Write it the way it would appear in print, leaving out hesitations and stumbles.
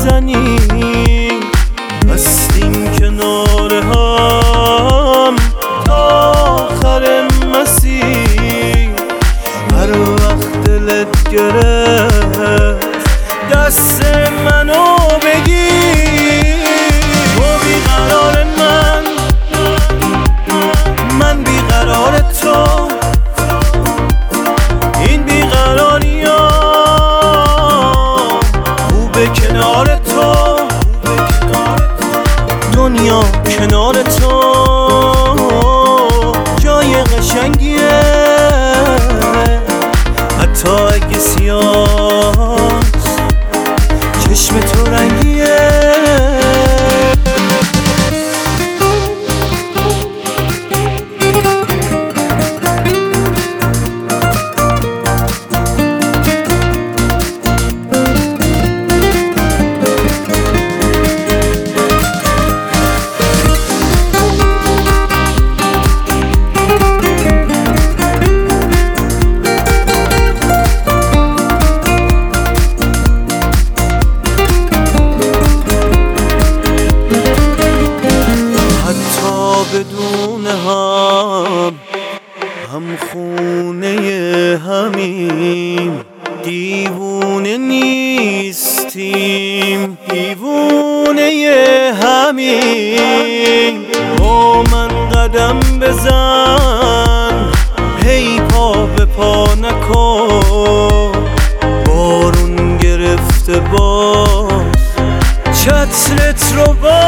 بزنیم، هستیم کنار هم تا آخر مسیر. هر وقت دلت گرفت دست منو بگیر. تو بیقرار من بیقرار تو، این بیقراری ها خوبه کنار تو، دنیا کنار تو جای قشنگیه، حتی اگه سیاست چشم تو رنگیه. بدون هم خونه همیم، دیوونه نیستیم، دیوونه همیم. با من قدم بزن، هی پا به پا نکن، بارون گرفته باز چترت رو